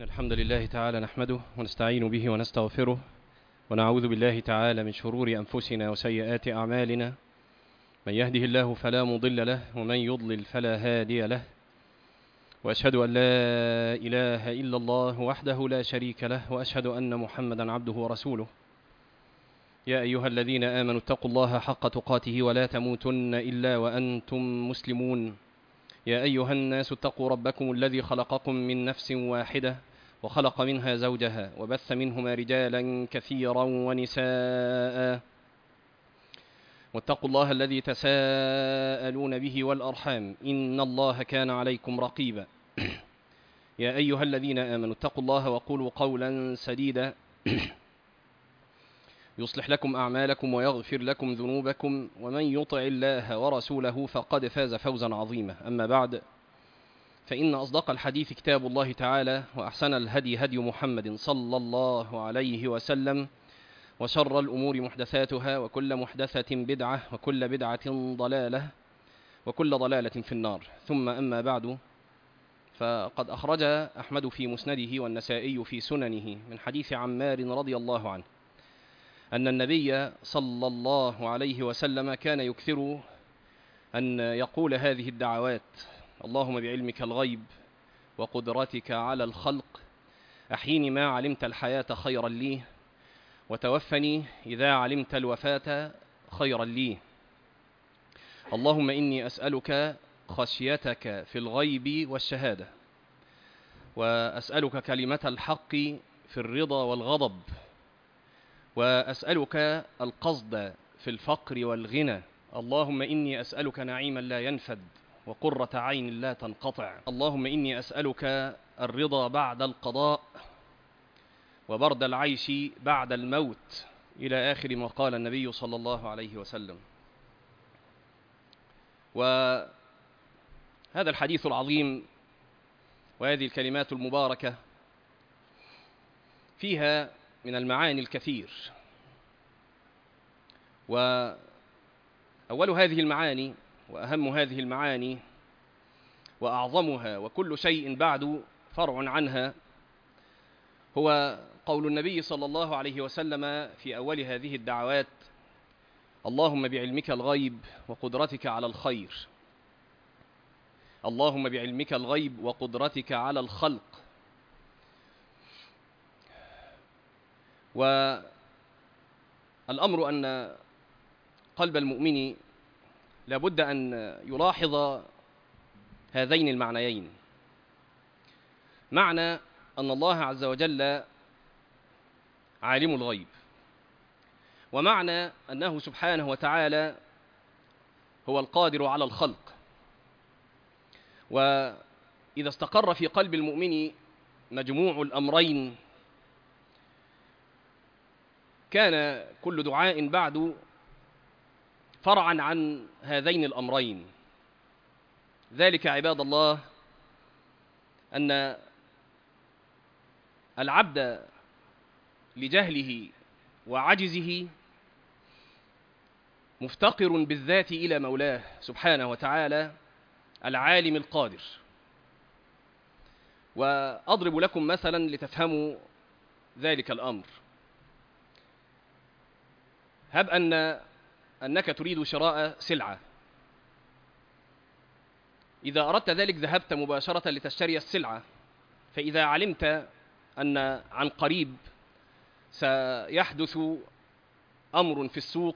الحمد لله تعالى نحمده ونستعين به ونستغفره ونعوذ بالله تعالى من شرور أنفسنا وسيئات أعمالنا. من يهده الله فلا مضل له ومن يضلل فلا هادي له، وأشهد أن لا إله إلا الله وحده لا شريك له، وأشهد أن محمدا عبده ورسوله. يا أيها الذين آمنوا اتقوا الله حق تقاته ولا تموتن إلا وأنتم مسلمون. يا أيها الناس اتقوا ربكم الذي خلقكم من نفس واحدة وخلق منها زوجها وبث منهما رجالا كثيرا ونساء، واتقوا الله الذي تساءلون به والأرحام إن الله كان عليكم رقيبا. يا أيها الذين آمنوا اتقوا الله وقولوا قولا سديدا يصلح لكم أعمالكم ويغفر لكم ذنوبكم، ومن يطع الله ورسوله فقد فاز فوزا عظيما. أما بعد، فإن أصدق الحديث كتاب الله تعالى، وأحسن الهدي هدي محمد صلى الله عليه وسلم، وشر الأمور محدثاتها، وكل محدثة بدعة، وكل بدعة ضلالة، وكل ضلالة في النار. ثم أما بعد، فقد أخرج أحمد في مسنده والنسائي في سننه من حديث عمار رضي الله عنه أن النبي صلى الله عليه وسلم كان يكثر أن يقول هذه الدعوات: اللهم بعلمك الغيب وقدرتك على الخلق أحيني ما علمت الحياة خيرا لي، وتوفني إذا علمت الوفاة خيرا لي. اللهم إني أسألك خشيتك في الغيب والشهادة، وأسألك كلمة الحق في الرضا والغضب، وأسألك القصد في الفقر والغنى. اللهم إني أسألك نعيما لا ينفد وقرة عين لا تنقطع. اللهم إني أسألك الرضا بعد القضاء وبرد العيش بعد الموت، إلى آخر ما قال النبي صلى الله عليه وسلم. وهذا الحديث العظيم وهذه الكلمات المباركة فيها من المعاني الكثير، وأول هذه المعاني وأهم هذه المعاني وأعظمها وكل شيء بعد فرع عنها هو قول النبي صلى الله عليه وسلم في أول هذه الدعوات: اللهم بعلمك الغيب وقدرتك على الخير، اللهم بعلمك الغيب وقدرتك على الخلق. والأمر أن قلب المؤمن لابد أن يلاحظ هذين المعنيين: معنى أن الله عز وجل عالم الغيب، ومعنى أنه سبحانه وتعالى هو القادر على الخلق. وإذا استقر في قلب المؤمن مجموع الأمرين كان كل دعاء بعد فرعا عن هذين الأمرين. ذلك عباد الله أن العبد لجهله وعجزه مفتقر بالذات إلى مولاه سبحانه وتعالى العالم القادر. وأضرب لكم مثلا لتفهموا ذلك الأمر. هب أنك تريد شراء سلعة، إذا أردت ذلك ذهبت مباشرة لتشتري السلعة، فإذا علمت أن عن قريب سيحدث أمر في السوق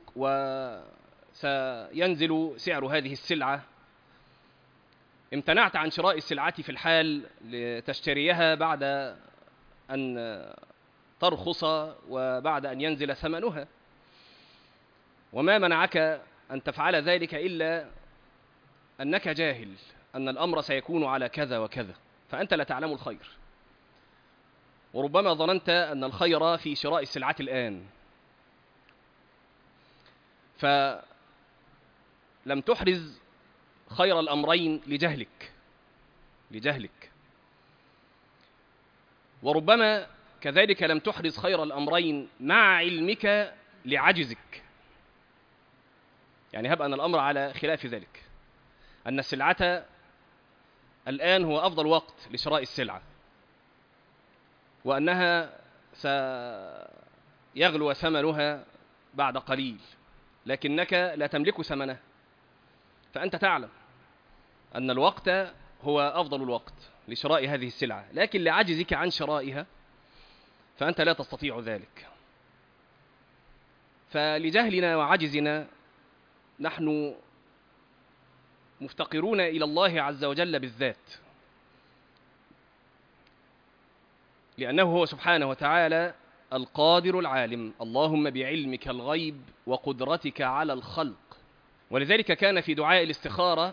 وسينزل سعر هذه السلعة، امتنعت عن شراء السلعة في الحال لتشتريها بعد أن ترخص وبعد أن ينزل ثمنها. وما منعك أن تفعل ذلك إلا أنك جاهل أن الأمر سيكون على كذا وكذا، فأنت لا تعلم الخير، وربما ظننت أن الخير في شراء السلعة الآن، فلم تحرز خير الأمرين لجهلك، وربما كذلك لم تحرز خير الأمرين مع علمك لعجزك. يعني هب أن الأمر على خلاف ذلك، أن السلعة الآن هو أفضل وقت لشراء السلعة، وأنها سيغلو ثمنها بعد قليل، لكنك لا تملك ثمنها، فأنت تعلم أن الوقت هو أفضل الوقت لشراء هذه السلعة، لكن لعجزك عن شرائها فأنت لا تستطيع ذلك. فلجهلنا وعجزنا نحن مفتقرون إلى الله عز وجل بالذات، لأنه هو سبحانه وتعالى القادر العالم. اللهم بعلمك الغيب وقدرتك على الخلق. ولذلك كان في دعاء الاستخارة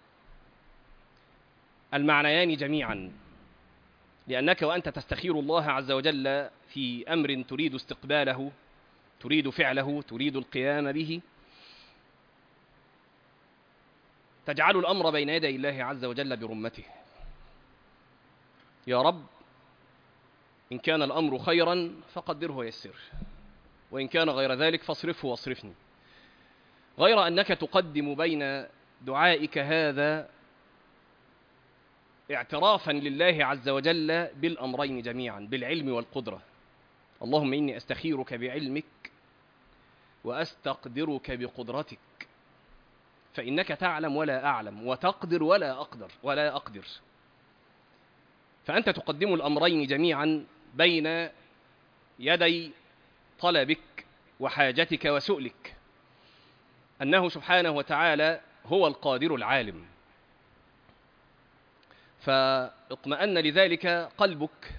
المعنيان جميعا، لأنك وأنت تستخير الله عز وجل في أمر تريد استقباله، تريد فعله، تريد القيام به، تجعل الأمر بين يدي الله عز وجل برمته. يا رب إن كان الأمر خيرا فقدره ويسره، وإن كان غير ذلك فاصرفه واصرفني. غير أنك تقدم بين دعائك هذا اعترافا لله عز وجل بالأمرين جميعا، بالعلم والقدرة. اللهم إني أستخيرك بعلمك وأستقدرك بقدرتك، فإنك تعلم ولا أعلم، وتقدر ولا أقدر. فأنت تقدم الأمرين جميعا بين يدي طلبك وحاجتك وسؤلك، أنه سبحانه وتعالى هو القادر العالم. فاطمأن لذلك قلبك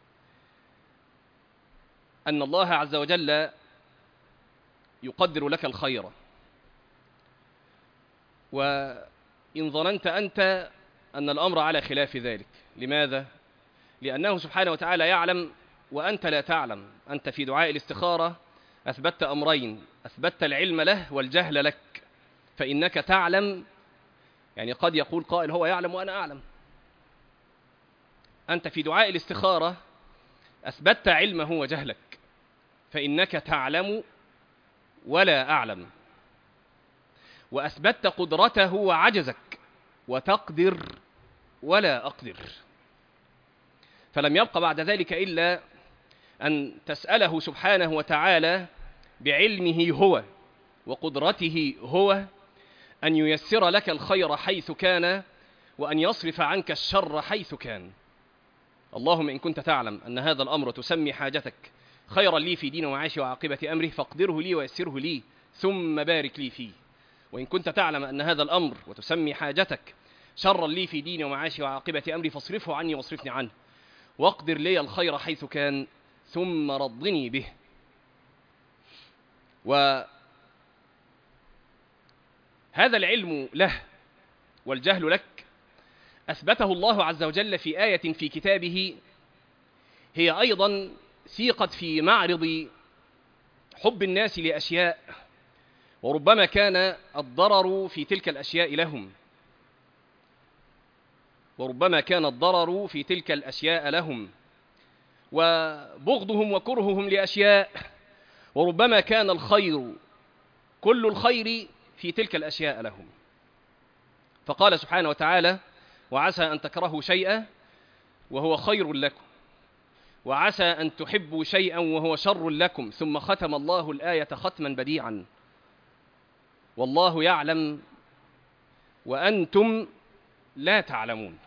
أن الله عز وجل يقدر لك الخير. وإن ظننت أنت أن الأمر على خلاف ذلك، لماذا؟ لأنه سبحانه وتعالى يعلم وأنت لا تعلم. أنت في دعاء الاستخارة أثبتت أمرين، أثبتت العلم له والجهل لك، فإنك تعلم. يعني قد يقول قائل هو يعلم وأنا أعلم. أنت في دعاء الاستخارة أثبتت علمه وجهلك، فإنك تعلم ولا أعلم، وأثبتت قدرته وعجزك، وتقدر ولا أقدر. فلم يبق بعد ذلك إلا أن تسأله سبحانه وتعالى بعلمه هو وقدرته هو أن ييسر لك الخير حيث كان، وأن يصرف عنك الشر حيث كان. اللهم إن كنت تعلم أن هذا الأمر تسمي حاجتك خيرا لي في دين ومعاشي وعاقبة أمره فاقدره لي ويسره لي ثم بارك لي فيه. وإن كنت تعلم أن هذا الأمر وتسمي حاجتك شرا لي في دين ومعاشي وعاقبة أمري فاصرفه عني واصرفني عنه، واقدر لي الخير حيث كان ثم رضني به. وهذا العلم له والجهل لك أثبته الله عز وجل في آية في كتابه، هي أيضا سيقت في معرض حب الناس لأشياء، وربما كان الضرر في تلك الأشياء لهم، وبغضهم وكرههم لأشياء، وربما كان الخير كل الخير في تلك الأشياء لهم. فقال سبحانه وتعالى: وعسى أن تكرهوا شيئا وهو خير لكم، وعسى أن تحبوا شيئا وهو شر لكم، ثم ختم الله الآية ختما بديعا: والله يعلم وأنتم لا تعلمون.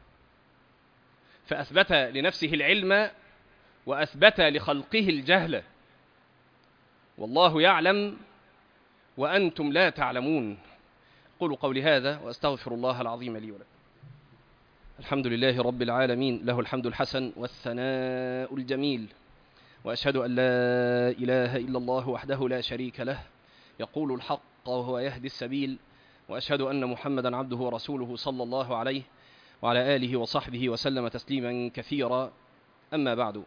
فأثبت لنفسه العلم وأثبت لخلقه الجهل. والله يعلم وأنتم لا تعلمون. قولوا قولي هذا وأستغفر الله العظيم لي ولكم. الحمد لله رب العالمين، له الحمد الحسن والثناء الجميل، وأشهد أن لا إله إلا الله وحده لا شريك له يقول الحق وهو يهدي السبيل، وأشهد أن محمدا عبده ورسوله صلى الله عليه وعلى آله وصحبه وسلم تسليما كثيرا. أما بعد،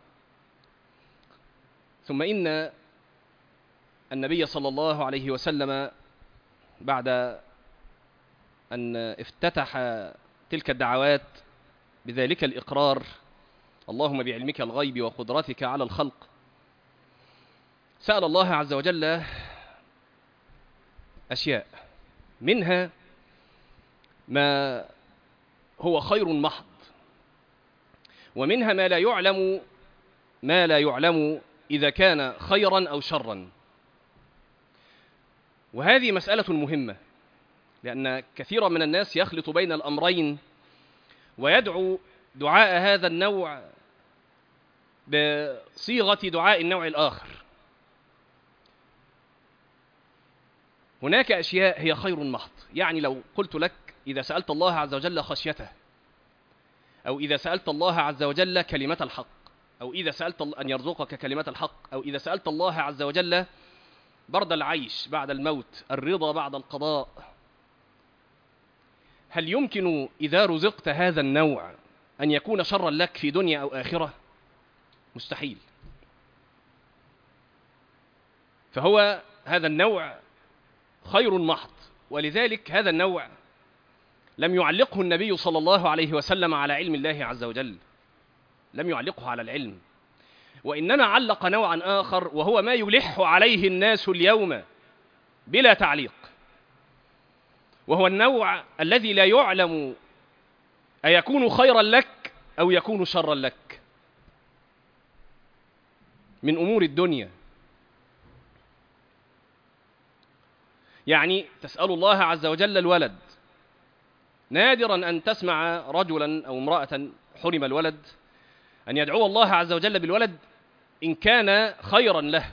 ثم إن النبي صلى الله عليه وسلم بعد أن افتتح تلك الدعوات بذلك الإقرار: اللهم بعلمك الغيب وقدرتك على الخلق، سأل الله عز وجل أشياء، منها ما هو خير محض، ومنها ما لا يعلم ما لا يعلم إذا كان خيرا أو شرا. وهذه مسألة مهمة، لأن كثيرا من الناس يخلط بين الأمرين ويدعو دعاء هذا النوع بصيغة دعاء النوع الآخر. هناك أشياء هي خير محض، يعني لو قلت لك إذا سألت الله عز وجل خشيته، أو إذا سألت الله عز وجل كلمة الحق، أو إذا سألت أن يرزقك كلمة الحق، أو إذا سألت الله عز وجل برد العيش بعد الموت، الرضا بعد القضاء، هل يمكن إذا رزقت هذا النوع أن يكون شرا لك في دنيا أو آخرة؟ مستحيل. فهو هذا النوع خير محض، ولذلك هذا النوع لم يعلقه النبي صلى الله عليه وسلم على علم الله عز وجل، لم يعلقه على العلم، وإنما علق نوعا آخر وهو ما يلح عليه الناس اليوم بلا تعليق، وهو النوع الذي لا يعلم أيكون خيرا لك أو يكون شرا لك من أمور الدنيا. يعني تسأل الله عز وجل الولد، نادرا أن تسمع رجلا أو امرأة حرم الولد أن يدعو الله عز وجل بالولد إن كان خيرا له،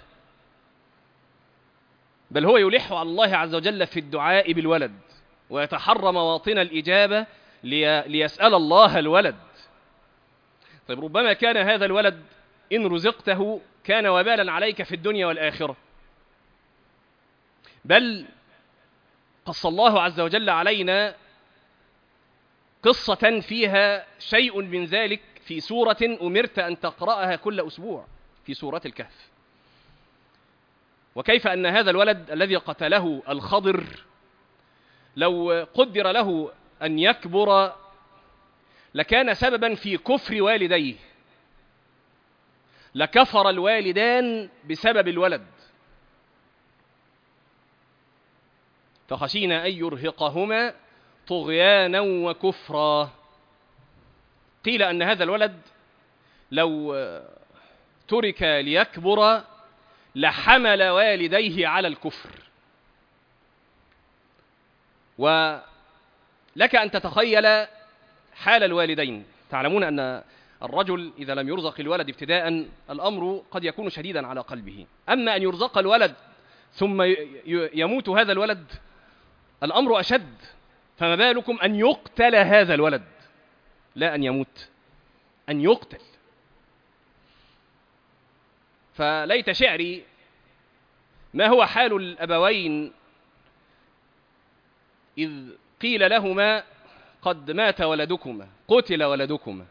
بل هو يلح على الله عز وجل في الدعاء بالولد ويتحرى مواطن الإجابة ليسأل الله الولد. طيب ربما كان هذا الولد إن رزقته كان وبالا عليك في الدنيا والآخرة، بل قص الله عز وجل علينا قصة فيها شيء من ذلك في سورة أمرت أن تقرأها كل أسبوع، في سورة الكهف. وكيف أن هذا الولد الذي قتله الخضر لو قدر له أن يكبر لكان سببا في كفر والديه، لكفر الوالدان بسبب الولد، فخشينا أن يرهقهما طغيانا وكفرا. قيل أن هذا الولد لو ترك ليكبر لحمل والديه على الكفر. ولك أن تتخيل حال الوالدين. تعلمون أن الرجل إذا لم يرزق الولد ابتداء الأمر قد يكون شديدا على قلبه، أما أن يرزق الولد ثم يموت هذا الولد الأمر أشد، فما بالكم أن يقتل هذا الولد، لا أن يموت، أن يقتل. فليت شعري ما هو حال الأبوين إذ قيل لهما قد مات ولدكما، قتل ولدكما،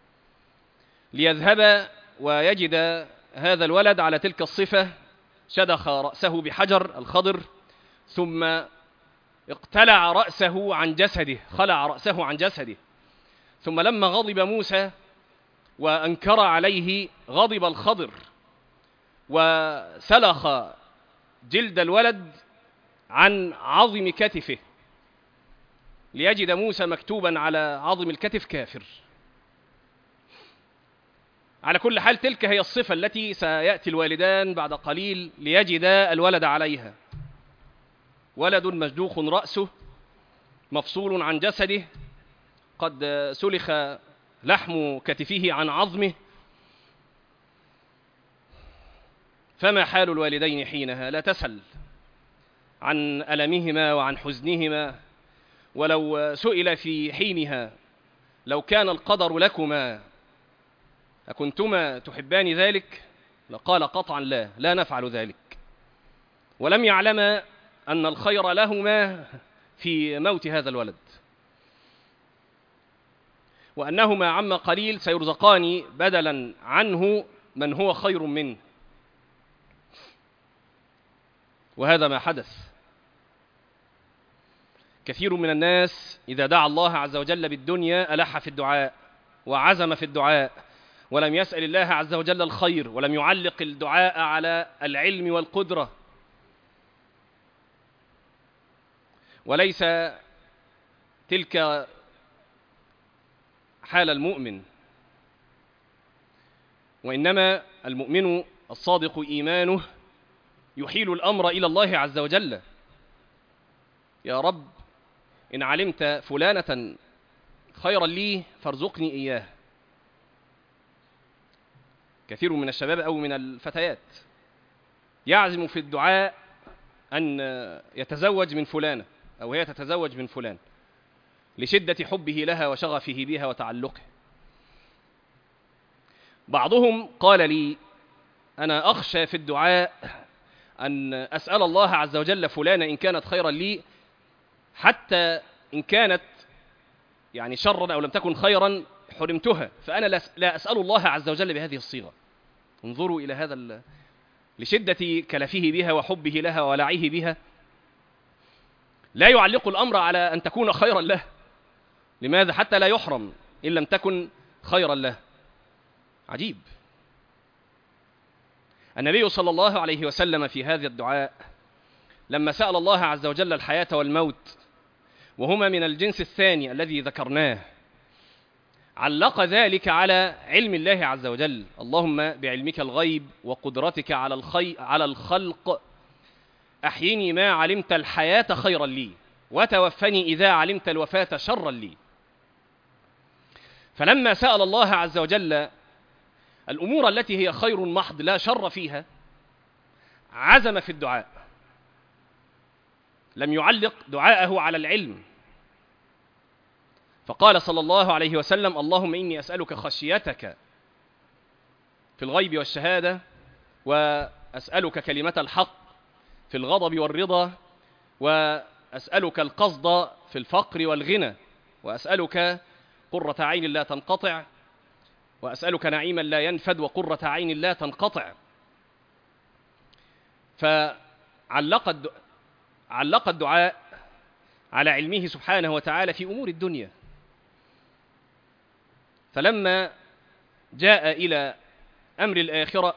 ليذهب ويجد هذا الولد على تلك الصفة، شدخ رأسه بحجر الخضر ثم اقتلع رأسه عن جسده، خلع رأسه عن جسده. ثم لما غضب موسى وأنكر عليه غضب الخضر وسلخ جلد الولد عن عظم كتفه، ليجد موسى مكتوبا على عظم الكتف كافر. على كل حال تلك هي الصفة التي سيأتي الوالدان بعد قليل ليجدا الولد عليها، ولد مجدوخ رأسه مفصول عن جسده، قد سلخ لحم كتفه عن عظمه. فما حال الوالدين حينها؟ لا تسل عن ألمهما وعن حزنهما. ولو سئل في حينها لو كان القدر لكما أكنتما تحبان ذلك؟ لقال قطعا لا، لا نفعل ذلك. ولم يعلم أن الخير لهما في موت هذا الولد، وأنهما عما قليل سيرزقان بدلا عنه من هو خير منه. وهذا ما حدث. كثير من الناس إذا دعا الله عز وجل بالدنيا ألح في الدعاء وعزم في الدعاء، ولم يسأل الله عز وجل الخير، ولم يعلق الدعاء على العلم والقدرة. وليس تلك حال المؤمن، وإنما المؤمن الصادق إيمانه يحيل الأمر إلى الله عز وجل. يا رب إن علمت فلانة خيرا لي فارزقني إياه. كثير من الشباب أو من الفتيات يعزم في الدعاء أن يتزوج من فلانة أو هي تتزوج من فلان لشدة حبه لها وشغفه بها وتعلقه. بعضهم قال لي: أنا أخشى في الدعاء أن أسأل الله عز وجل فلانة إن كانت خيرا لي، حتى إن كانت يعني شرا أو لم تكن خيرا حرمتها، فأنا لا أسأل الله عز وجل بهذه الصيغة. انظروا إلى هذا لشدة كلفه بها وحبه لها ولعيه بها، لا يعلق الأمر على أن تكون خيرا له. لماذا؟ حتى لا يحرم إن لم تكن خيرا له. عجيب. النبي صلى الله عليه وسلم في هذا الدعاء لما سأل الله عز وجل الحياة والموت، وهما من الجنس الثاني الذي ذكرناه، علق ذلك على علم الله عز وجل. اللهم بعلمك الغيب وقدرتك على الخلق أحيني ما علمت الحياة خيرا لي، وتوفني إذا علمت الوفاة شرا لي. فلما سأل الله عز وجل الأمور التي هي خير محض لا شر فيها، عزم في الدعاء، لم يعلق دعاءه على العلم. فقال صلى الله عليه وسلم: اللهم إني أسألك خشيتك في الغيب والشهادة، وأسألك كلمة الحق في الغضب والرضا، وأسألك القصد في الفقر والغنى، وأسألك قرة عين لا تنقطع، وأسألك نعيما لا ينفد وقرة عين لا تنقطع. علق الدعاء على علمه سبحانه وتعالى في أمور الدنيا. فلما جاء إلى أمر الآخرة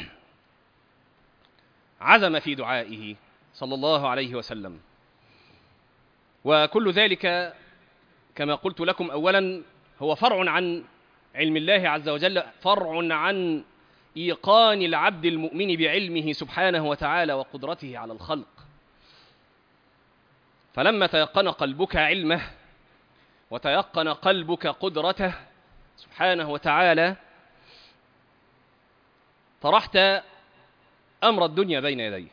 عزم في دعائه صلى الله عليه وسلم. وكل ذلك كما قلت لكم أولا هو فرع عن علم الله عز وجل، فرع عن إيقان العبد المؤمن بعلمه سبحانه وتعالى وقدرته على الخلق. فلما تيقن قلبك علمه وتيقن قلبك قدرته سبحانه وتعالى، طرحت أمر الدنيا بين يديه،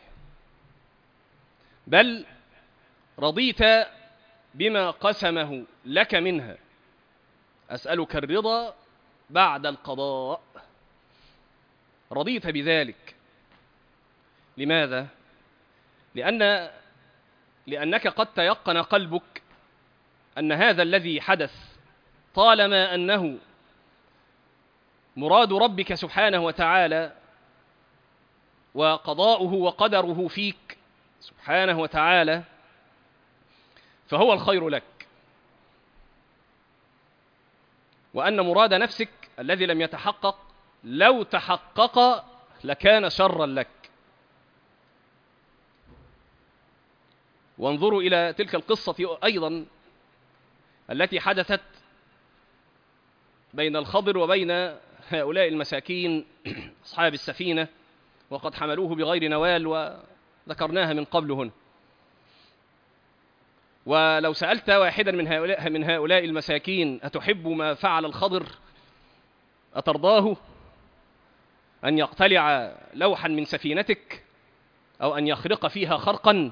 بل رضيت بما قسمه لك منها. أسألك الرضا بعد القضاء، رضيت بذلك. لماذا؟ لأنك قد تيقن قلبك أن هذا الذي حدث طالما أنه مراد ربك سبحانه وتعالى وقضاؤه وقدره فيك سبحانه وتعالى، فهو الخير لك. وأن مراد نفسك الذي لم يتحقق لو تحقق لكان شرا لك. وانظروا إلى تلك القصة أيضا التي حدثت بين الخضر وبين هؤلاء المساكين أصحاب السفينة، وقد حملوه بغير نوال، وذكرناها من قبل هنا. ولو سألت واحدا من هؤلاء المساكين: أتحب ما فعل الخضر؟ أترضاه أن يقتلع لوحا من سفينتك أو أن يخرق فيها خرقا؟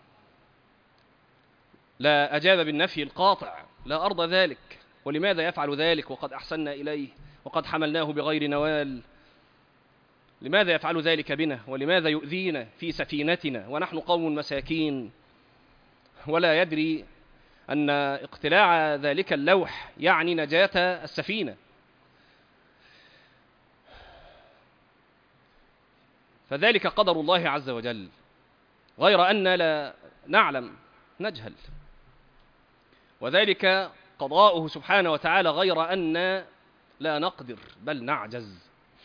لا أجاب بالنفي القاطع: لا أرضى ذلك. ولماذا يفعل ذلك وقد أحسننا إليه وقد حملناه بغير نوال؟ لماذا يفعل ذلك بنا؟ ولماذا يؤذينا في سفينتنا ونحن قوم مساكين؟ ولا يدري أن اقتلاع ذلك اللوح يعني نجاة السفينة. فذلك قدر الله عز وجل، غير أن لا نعلم، نجهل. وذلك قضاؤه سبحانه وتعالى، غير أن لا نقدر بل نعجز.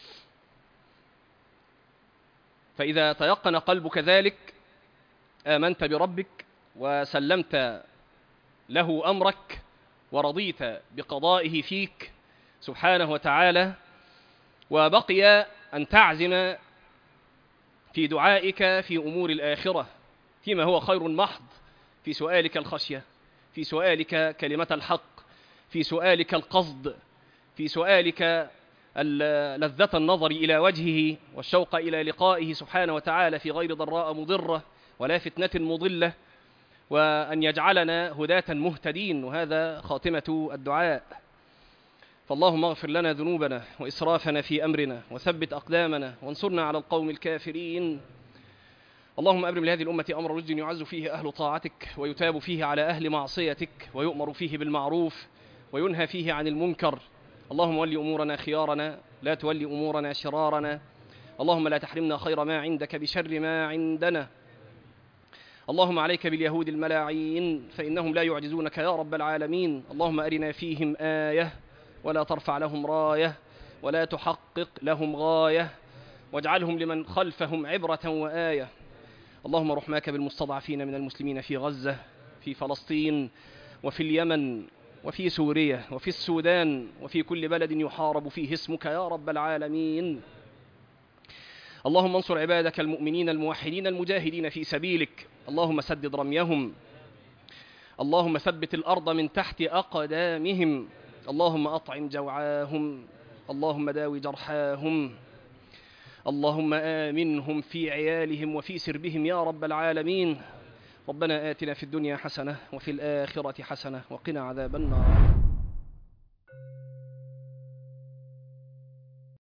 فإذا تيقن قلبك ذلك آمنت بربك وسلمت له أمرك ورضيت بقضائه فيك سبحانه وتعالى، وبقي أن تعزم في دعائك في أمور الآخرة فيما هو خير محض، في سؤالك الخشية، في سؤالك كلمة الحق، في سؤالك القصد، في سؤالك لذة النظر إلى وجهه والشوق إلى لقائه سبحانه وتعالى في غير ضراء مضرة ولا فتنة مضلة، وأن يجعلنا هداة مهتدين، وهذا خاتمة الدعاء. فاللهم اغفر لنا ذنوبنا وإسرافنا في أمرنا وثبت أقدامنا وانصرنا على القوم الكافرين. اللهم أبرم لهذه الأمة أمر رشد يعز فيه أهل طاعتك ويتاب فيه على أهل معصيتك ويؤمر فيه بالمعروف وينهى فيه عن المنكر. اللهم ولي أمورنا خيارنا، لا تولي أمورنا شرارنا. اللهم لا تحرمنا خير ما عندك بشر ما عندنا. اللهم عليك باليهود الملاعين فإنهم لا يعجزونك يا رب العالمين. اللهم أرنا فيهم آية ولا ترفع لهم راية ولا تحقق لهم غاية، واجعلهم لمن خلفهم عبرة وآية. اللهم رحماك بالمستضعفين من المسلمين في غزة، في فلسطين، وفي اليمن، وفي سوريا، وفي السودان، وفي كل بلد يحارب فيه اسمك يا رب العالمين. اللهم انصر عبادك المؤمنين الموحدين المجاهدين في سبيلك. اللهم سدد رميهم، اللهم ثبت الأرض من تحت أقدامهم، اللهم أطعم جوعاهم، اللهم داوي جرحاهم، اللهم آمنهم في عيالهم وفي سربهم يا رب العالمين. ربنا آتنا في الدنيا حسنة وفي الآخرة حسنة وقنا عذاب النار.